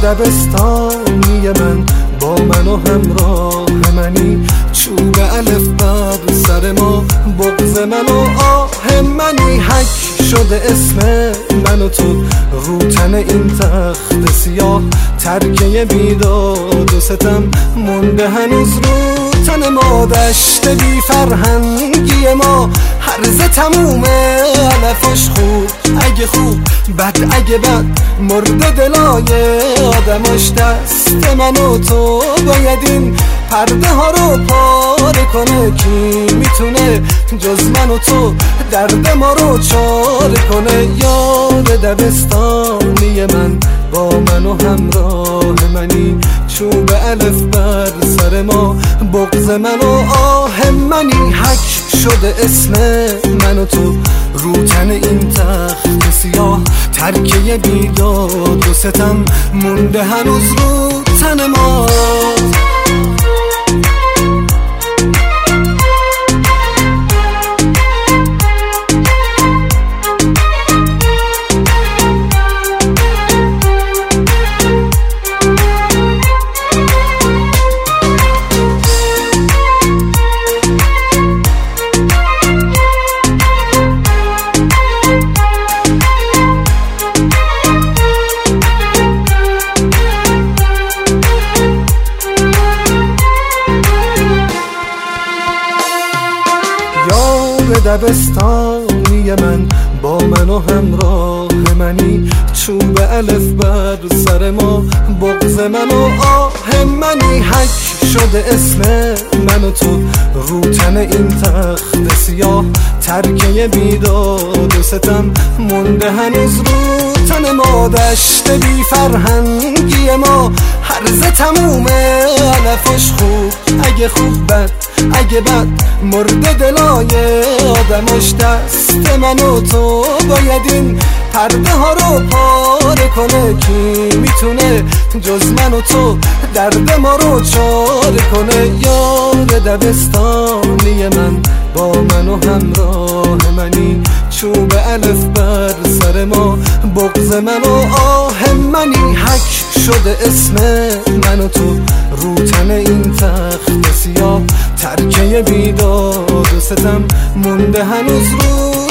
دبستانی من با من و همراه منی، چوب الف بر سر ما بغض من و آه منی. حک شده اسم من و تو رو تن این تخت سیاه، ترکه بیداد و ستم مونده هنوز رو تن ما. دشت بی فرهنگی ما هرزه تمومه، علفش خوب اگه خوب بد اگه بد، مرد دلای آدماش دست من و تو. باید این پرده ها رو پاره کنه، کی میتونه جز من و تو درد ما رو چاره کنه. یار دبستانی من با من و همراه منی، چوب الف بر سر ما بغض من و آه منی. حک شده اسم من و تو رو تن این تخت سیاه، ترکه بیداد و ستم مونده هنوز رو تن ما. دبستانی من با من و همراه منی، چوب الف بر سر ما بغض من و آه منی. حک شده اسم من و تو رو تن این تخت سیاه، ترکه بیداد و ستم مونده هنوز رو تن ما. دشت بی فرهنگی ما هرزه تمومه، علفش خوب اگه خوب بد اگه بد، مرد دلای آدماش دست من و تو. باید این پرده ها رو پاره کنه، کی میتونه جز من و تو درد ما رو چاره کنه. یار دبستانی من با من و همراه منی، چوب الف بر سر ما بغض من و آه منی. حک شده اسم من و تو رو تن این تخت سیاه، ترکه بیداد و ستم مونده هنوز رو